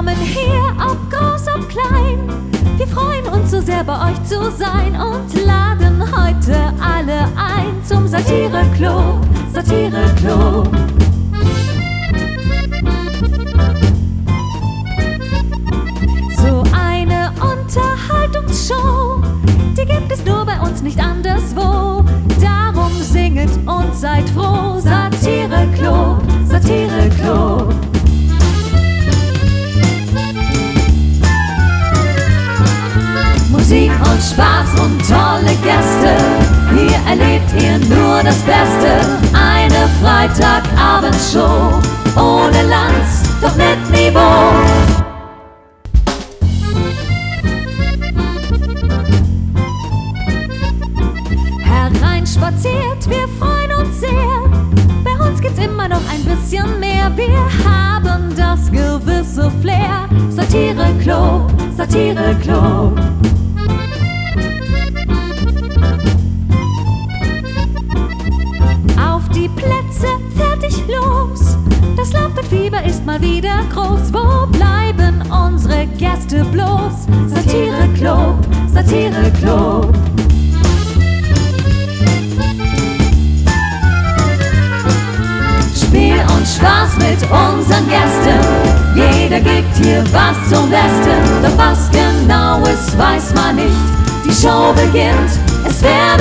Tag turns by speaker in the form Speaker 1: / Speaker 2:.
Speaker 1: Willkommen hier, ob groß, ob klein. Wir freuen uns so sehr, bei euch zu sein und laden heute alle ein zum Satire-Klo, Satire-Klo. So eine Unterhaltungsshow, die gibt es nur bei uns, nicht anderswo. Darum singet und seid froh. Satire-Klo, Satire-Klo. Musik und Spaß und tolle Gäste, hier erlebt ihr nur das Beste. Eine Freitagabendshow, ohne Lanz, doch mit Niveau. Hereinspaziert, wir freuen uns sehr. Bei uns gibt's immer noch ein bisschen mehr. Wir haben das gewisse Flair. Satire-Klo, Satire-Klo. Auf die Plätze, fertig, los. Das Lampenfieber ist mal wieder groß. Wo bleiben unsere Gäste bloß? Satire-Klo, Satire-Klo. Spiel und Spaß mit unseren Gästen. Jeder gibt hier was zum Besten. Doch was genau ist, weiß man nicht. Die Show beginnt, es wird